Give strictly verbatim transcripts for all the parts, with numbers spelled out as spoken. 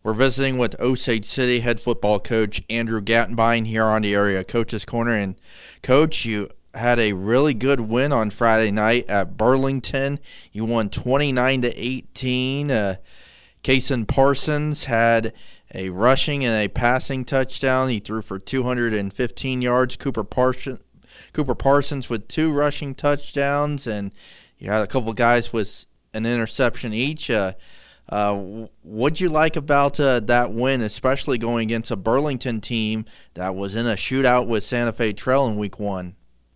We're visiting with Osage City head football coach Andrew Gattenbein here on the Area Coaches Corner. And, Coach, you had a really good win on Friday night at Burlington. You won twenty-nine to eighteen. Uh, Kason Parsons had a rushing and a passing touchdown. He threw for two hundred fifteen yards. Cooper Parsons, Cooper Parsons with two rushing touchdowns, and you had a couple guys with an interception each. Uh, uh, what'd you like about uh, that win, especially going against a Burlington team that was in a shootout with Santa Fe Trail in week one?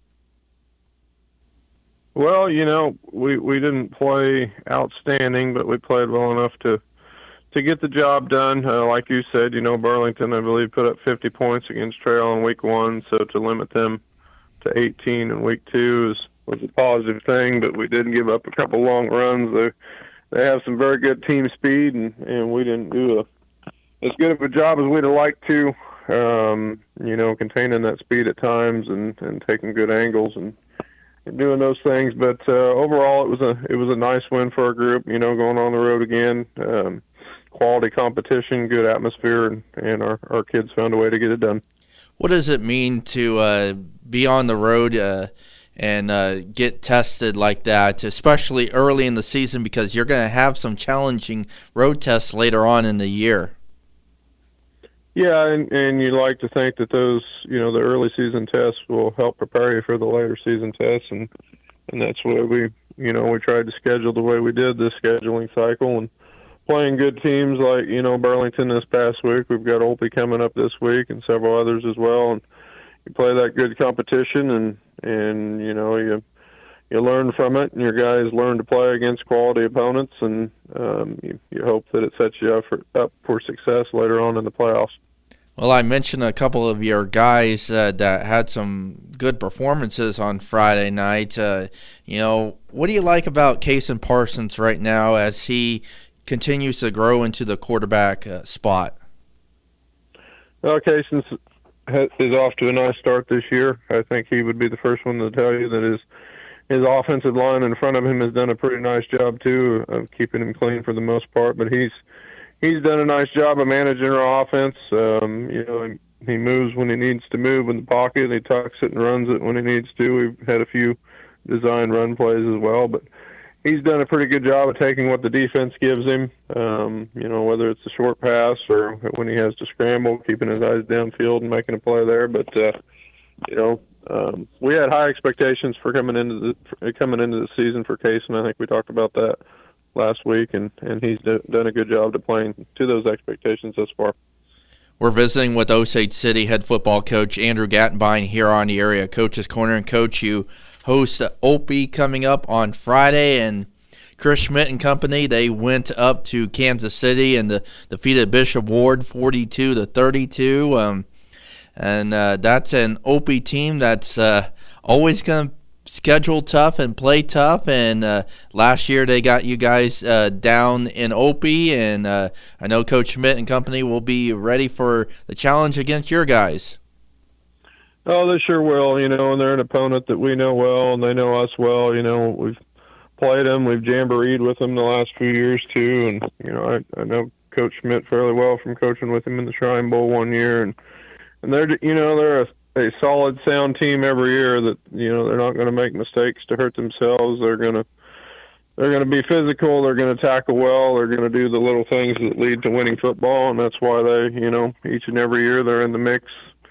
Well, you know, we, we didn't play outstanding, but we played well enough to to get the job done. Uh, like you said, you know, Burlington, I believe, put up fifty points against Trail in week one, so to limit them to eighteen in week two is, was a positive thing, but we didn't give up a couple long runs. They, they have some very good team speed, and, and we didn't do a, as good of a job as we'd have liked to, um, you know, containing that speed at times and, and taking good angles and doing those things, but uh, overall it was a it was a nice win for our group. You know, going on the road again, um, quality competition, good atmosphere, and, and our our kids found a way to get it done. What does it mean to uh, be on the road uh, and uh, get tested like that, especially early in the season, because you're going to have some challenging road tests later on in the year? Yeah, and, and you like to think that those, you know, the early season tests will help prepare you for the later season tests, and and that's why we, you know, we tried to schedule the way we did this scheduling cycle, and playing good teams like, you know, Burlington this past week. We've got Olpe coming up this week and several others as well, and you play that good competition, and and you know you you learn from it, and your guys learn to play against quality opponents, and um, you, you hope that it sets you up for, up for success later on in the playoffs. Well, I mentioned a couple of your guys uh, that had some good performances on Friday night. Uh, you know, what do you like about Kason Parsons right now as he continues to grow into the quarterback uh, spot? Well, Kason is off to a nice start this year. I think he would be the first one to tell you that his his offensive line in front of him has done a pretty nice job too of keeping him clean for the most part. But he's he's done a nice job of managing our offense. Um, you know, he, he moves when he needs to move in the pocket, and he tucks it and runs it when he needs to. We've had a few design run plays as well, but he's done a pretty good job of taking what the defense gives him, um, you know, whether it's a short pass or when he has to scramble, keeping his eyes downfield and making a play there. But, uh, you know, um, we had high expectations for coming into the for coming into the season for Kason. I think we talked about that last week, and, and he's d- done a good job to playing to those expectations thus far. We're visiting with Osage City head football coach Andrew Gattenbein here on the Area Coaches Corner. And, Coach, you host Olpe coming up on Friday, and Chris Schmidt and company, they went up to Kansas City and the, defeated Bishop Ward forty-two to thirty-two. Um, and uh, that's an Olpe team that's uh, always going to schedule tough and play tough, and uh, last year they got you guys uh, down in Olpe, and uh, I know Coach Schmidt and company will be ready for the challenge against your guys. Oh, they sure will, you know, and they're an opponent that we know well, and they know us well. You know, we've played them, we've jamboreed with them the last few years too, and, you know, I, I know Coach Schmidt fairly well from coaching with him in the Shrine Bowl one year, and, and they're, you know, they're a a solid, sound team every year that, you know, they're not going to make mistakes to hurt themselves. They're going to they're going to be physical. They're going to tackle well. They're going to do the little things that lead to winning football, and that's why they, you know, each and every year they're in the mix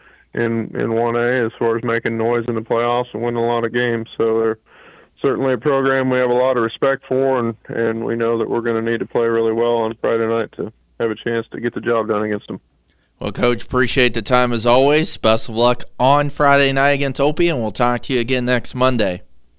in in one A as far as making noise in the playoffs and winning a lot of games. So they're certainly a program we have a lot of respect for, and, and we know that we're going to need to play really well on Friday night to have a chance to get the job done against them. Well, Coach, appreciate the time as always. Best of luck on Friday night against Olpe, and we'll talk to you again next Monday.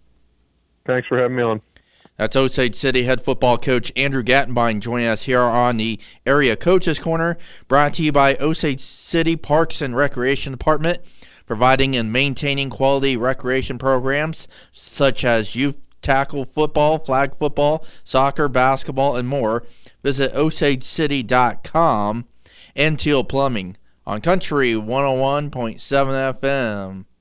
Thanks for having me on. That's Osage City head football coach Andrew Gattenbein joining us here on the Area Coaches Corner, brought to you by Osage City Parks and Recreation Department, providing and maintaining quality recreation programs such as youth tackle football, flag football, soccer, basketball, and more. Visit osage city dot com. And Teal Plumbing on Country one oh one point seven F M.